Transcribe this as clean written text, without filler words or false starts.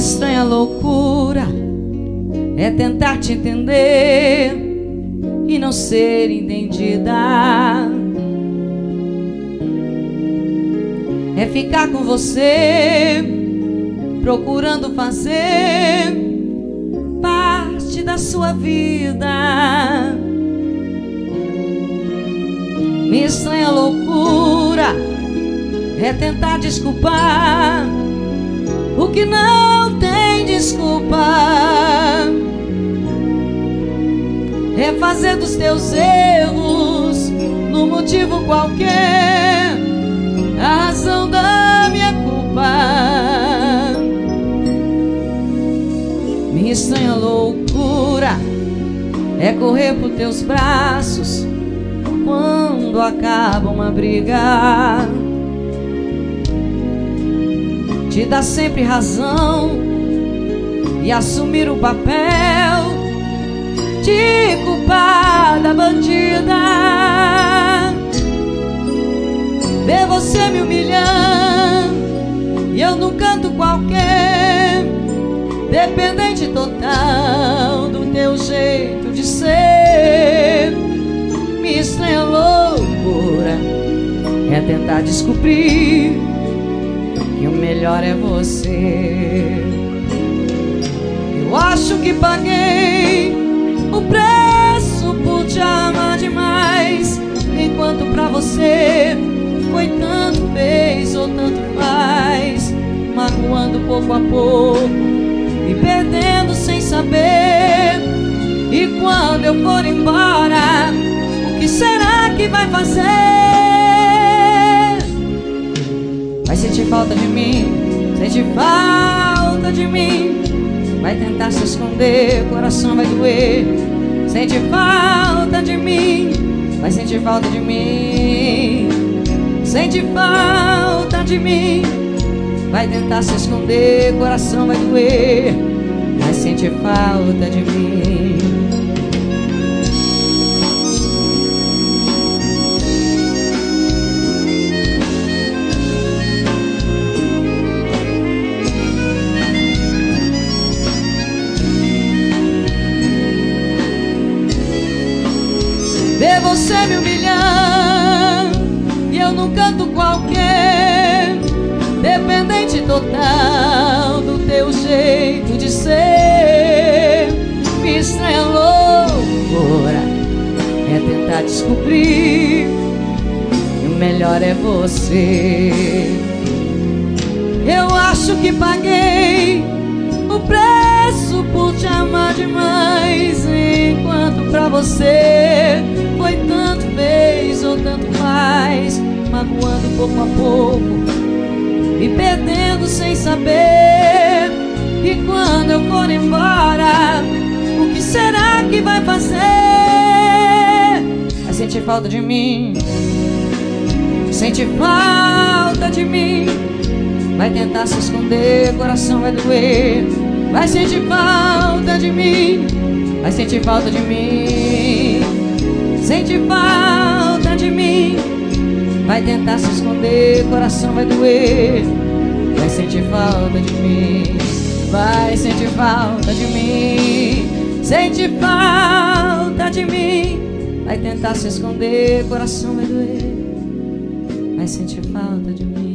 estranha loucura é tentar te entender e não ser entendida. É ficar com você, procurando fazer parte da sua vida. Minha estranha loucura é tentar desculpar o que não tem desculpa. É fazer dos teus erros num motivo qualquer a razão da minha culpa. Minha estranha loucura é correr por teus braços quando acaba uma briga, te dar sempre razão e assumir o papel de culpada bandida. Ver você me humilhando e eu num canto qualquer, dependente total do teu jeito de ser. Minha estranha loucura é tentar descobrir que o melhor é você. Eu acho que paguei o preço por te amar demais, enquanto pra você foi tanto fez ou tanto faz, magoando pouco a pouco e perdendo sem saber. E quando eu for embora, o que será que vai fazer? Vai sentir falta de mim, sente falta de mim. Vai tentar se esconder, o coração vai doer. Sente falta de mim, vai sentir falta de mim. Sente falta de mim, vai tentar se esconder, o coração vai doer. Vai sentir falta de mim. Ver você me humilhando e eu num canto qualquer, dependente total do teu jeito de ser. Minha estranha loucura é tentar descobrir que o melhor é você. Eu acho que paguei o preço por te amar demais, enquanto pra você foi tanto fez ou tanto faz, magoando pouco a pouco e perdendo sem saber. E quando eu for embora, o que será que vai fazer? Vai sentir falta de mim, sente falta de mim. Vai tentar se esconder, o coração vai doer. Vai sentir falta de mim, vai sentir falta de mim. Sente falta de mim, vai tentar se esconder, o coração vai doer. Vai sentir falta de mim, vai sentir falta de mim. Sente falta de mim, vai tentar se esconder, o coração vai doer. Vai sentir falta de mim.